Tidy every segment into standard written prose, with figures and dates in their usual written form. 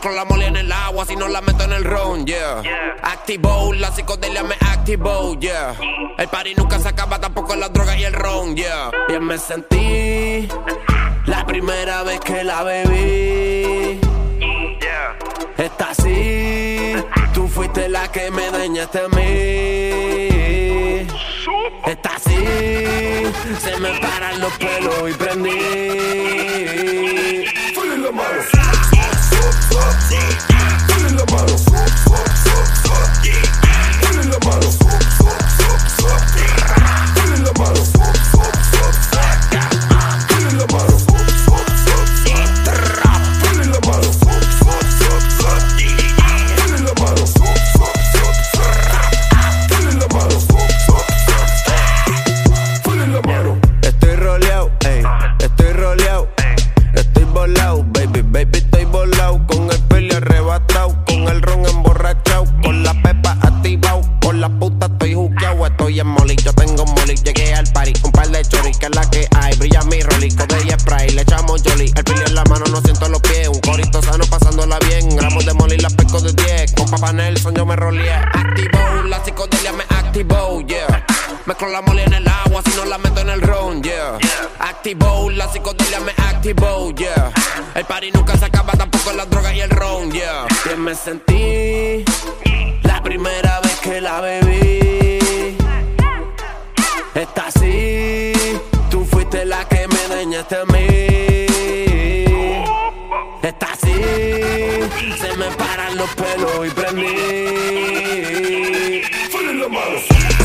Mezclo la mole en el agua, si no la meto en el ron, yeah. Activo, la psicodelia me activó, yeah. El party nunca se acaba, tampoco la droga y el ron, yeah. Bien me sentí la primera vez que la bebí. Está así, tú fuiste la que me dañaste a mí. Está así, se me paran los pelos y prendí. Full en la mano, full en la mano, full en la mano, full en la mano, full en la mano. Baby, estoy volado, con el peli arrebatado, con el ron emborrachado, con la pepa activado, con la puta estoy juqueado, estoy en molly, yo tengo molly, llegué al party, un par de choris, que es la que hay, brilla mi rolly, de ella spray, le echamos jolly, el peli en la mano, no siento los pies, un corito sano pasándola bien, gramos de molly, la pesco de 10, con Papa Nelson yo me roleé, activo, la psicodelia me activó, yeah. Mezclo la mole en el agua, si no la meto en el ron, yeah. Activo, la psicodelia me activó, yeah. El party nunca se acaba, tampoco la droga y el ron, yeah. Bien me sentí la primera vez que la bebí. Está así, tú fuiste la que me dañaste a mí. Está así, se me paran los pelos y prendí. Full en la mano.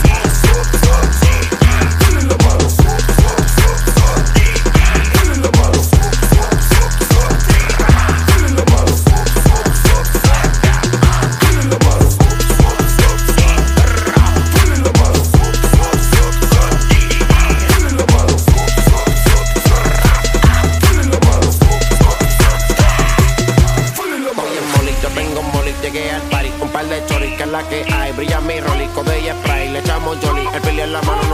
Llegué al party, un par de choris, que es la que hay, brilla mi rolly, de ella spray, le echamos jolly, el peli en la mano.